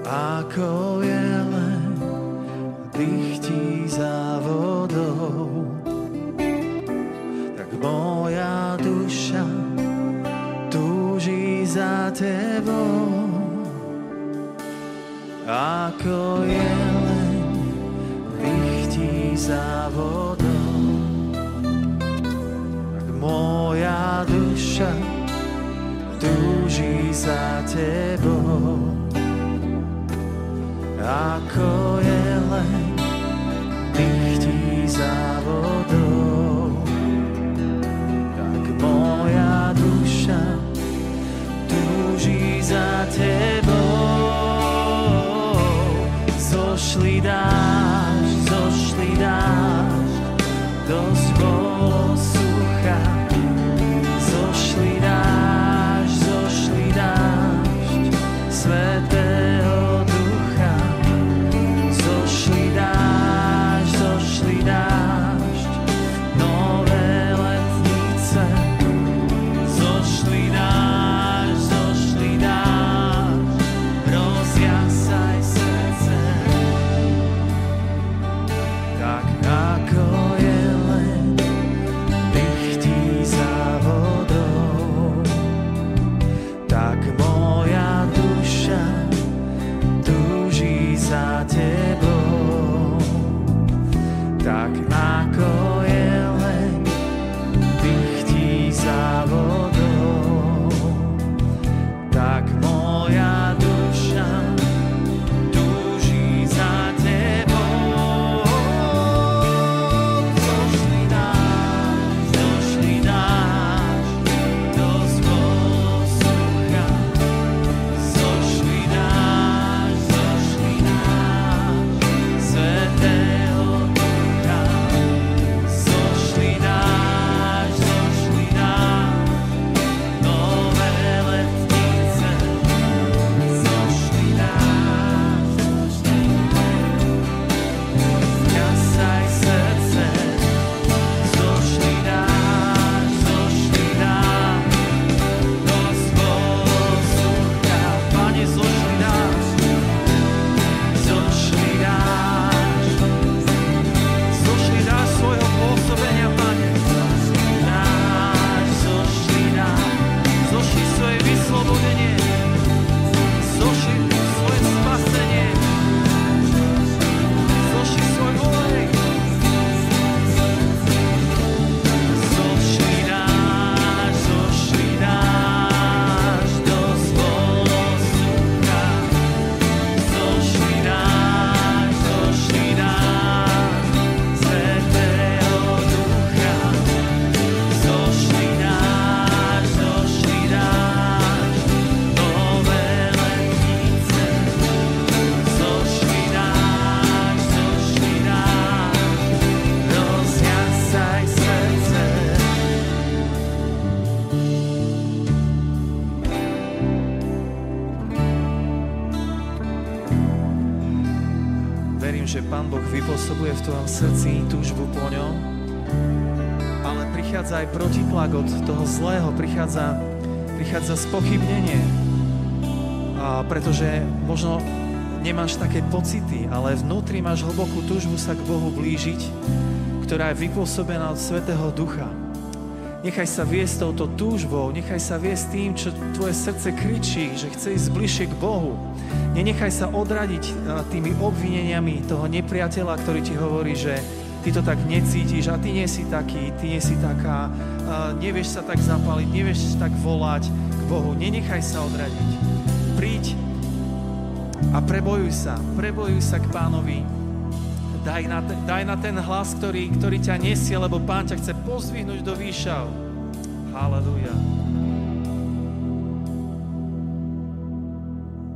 ako jeleň dychtí za vodou, tak moja duša túži za tebou. Ako jeleň dychtí za vodou, tak moja duša túži za tebou. Ako jeleň dychtí za vodou, tak moja duša túži za tebou. Zošli dážď dosť bolo sucha. Zošli dážď Svätého Ducha. Zošli dážď nové letnice. Zošli dážď rozjasaj srdce. Tak ako jeleň dychtí za vodou, tak moja duša túži za tebou. Tak ako jeleň dychtí za vodou, tak moja duša túži za tebou. Zošli dážď dosť bolo sucha. Zošli dážď Svätého Ducha. Zošli dážď nové letnice. Zošli dážď jasaj srdce. Zošli dážď dosť bolo sucha. Pane, zošli dážď svojho pôsobenia, Pane. Zošli svoje vyslobodenie, zošli svoje spasenie, zošli svoj olej. Zošli dážď dosť bolo sucha. Zošli dážď Svätého Ducha. Zošli dážď nové letnice. Zošli dážď rozjasaj srdce. Verím, že Pán Boh vypôsobuje v tvojom srdci túžbu po ňom, ale prichádza aj protitlak od toho zlého, prichádza spochybnenie, pretože možno nemáš také pocity, ale vnútri máš hlbokú túžbu sa k Bohu blížiť, ktorá je vypôsobená od Svätého Ducha. Nechaj sa viesť touto túžbou, nechaj sa viesť tým, čo tvoje srdce kričí, že chce ísť bližšie k Bohu. Nenechaj sa odradiť tými obvineniami toho nepriateľa, ktorý ti hovorí, že ty to tak necítiš a ty nie si taký, ty nie si taká, nevieš sa tak zapaliť, nevieš tak volať k Bohu. Nenechaj sa odradiť. Príď a prebojuj sa k Pánovi. Daj na ten hlas, ktorý ťa nesie, lebo Pán ťa chce pozdvihnúť do výšav. Halelúja.